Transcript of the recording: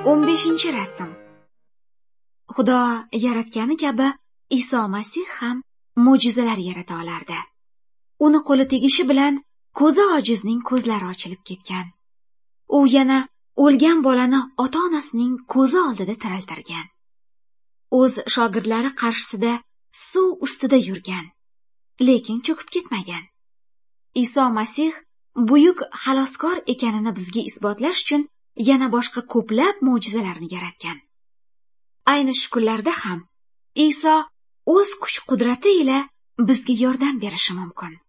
15-rasm. Xudo yaratgani kabi Iso Masih ham mo'jizalar yarata olardi. Uni qo'li tegishi bilan ko'zi ojizning ko'zlari ochilib ketgan. U yana o'lgan bolani ota-onasining ko'zi oldida tiriltirgan. O'z shogirdlari qarshisida suv ustida yurgan, lekin cho'kib ketmagan. Iso Masih buyuk xaloskor ekanini bizga isbotlash uchun yana boshqa ko'plab mo'jizalarni yaratgan. Ayni shu kunlarda ham Iso o'z kuch-qudrati ila bizga yordam berishi mumkin.